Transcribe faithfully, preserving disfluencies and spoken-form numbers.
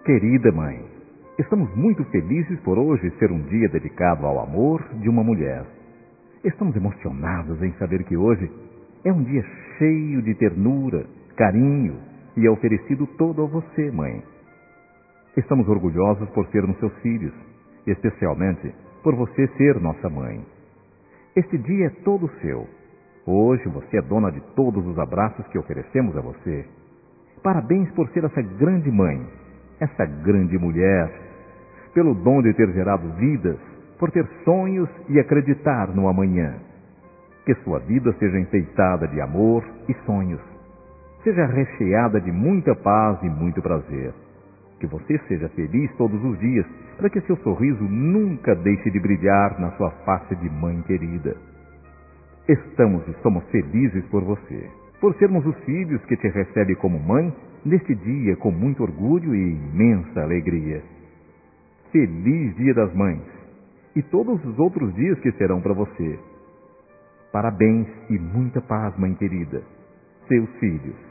Querida mãe, estamos muito felizes por hoje ser um dia dedicado ao amor de uma mulher. Estamos emocionados em saber que hoje é um dia cheio de ternura, carinho e é oferecido todo a você, mãe. Estamos orgulhosos por sermos seus filhos, especialmente por você ser nossa mãe. Este dia é todo seu. Hoje você é dona de todos os abraços que oferecemos a você. Parabéns por ser essa grande mãe, essa grande mulher, pelo dom de ter gerado vidas, por ter sonhos e acreditar no amanhã. Que sua vida seja enfeitada de amor e sonhos. Seja recheada de muita paz e muito prazer. Que você seja feliz todos os dias, para que seu sorriso nunca deixe de brilhar na sua face de mãe querida. Estamos e somos felizes por você, por sermos os filhos que te recebe como mãe neste dia com muito orgulho e imensa alegria. Feliz Dia das Mães e todos os outros dias que serão para você. Parabéns e muita paz, mãe querida. Seus filhos.